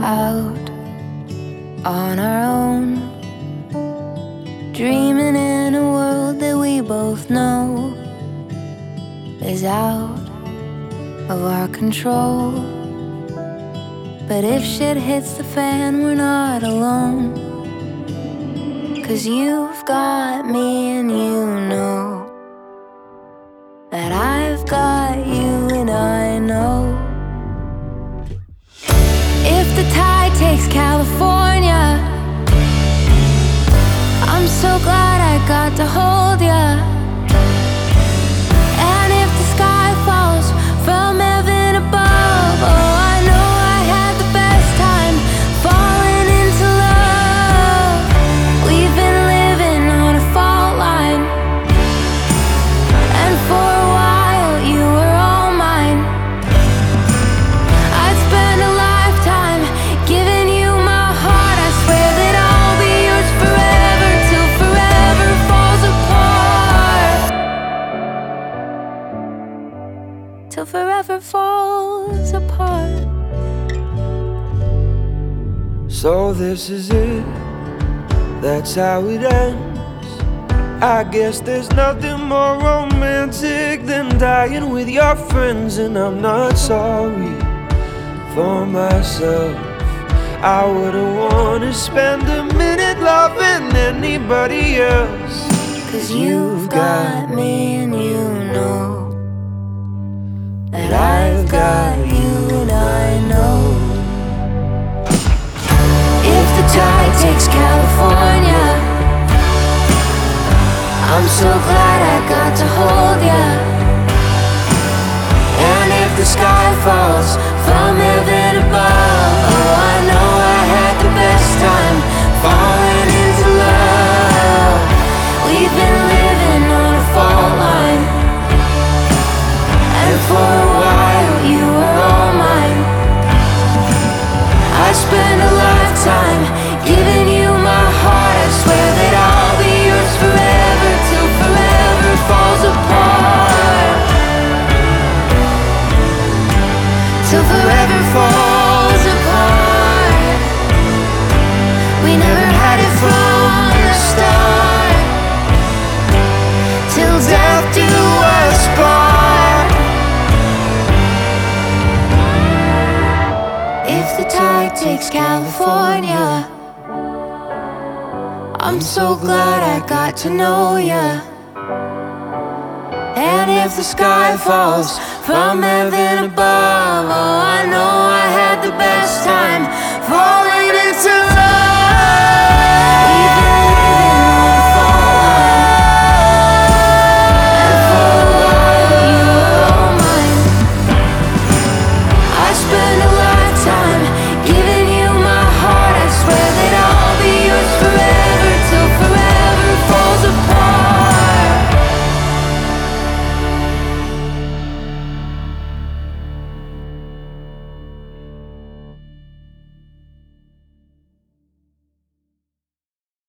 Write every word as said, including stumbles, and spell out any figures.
out on our own, dreaming in a world that we both know is out of our control. But if shit hits the fan, we're not alone, 'cause you've got me and you know that I've got you, and I know if the tide takes California, I'm so glad I got to hold ya. And if the sky falls from heaven above, oh, I know I had the best time falling into love. We've been living on a fault line, and for a while you were all mine. I'd spend a lifetime giving you my heart. I swear that I'll be yours forever, till forever falls apart. Till forever falls apart. So this is it, that's how it ends. I guess there's nothing more romantic than dying with your friends. And I'm not sorry for myself. I wouldn't wanna spend a minute loving anybody else, 'Cause you've got me and you know that I've got you, and I know if the tide takes California, I'm so glad I got to hold ya. And if the sky falls from heaven above, oh, I know I had the best time falling into love. We've been living on a fault line, and for a while you were all mine. I spent a lifetime giving you my heart. I swear that I'll be yours forever, till forever falls apart. Till forever falls apart. We never had it from the start, till death do us part. If the tide takes California, I'm so glad I got to know ya. And if the sky falls from heaven above, oh, I know I had the best time falling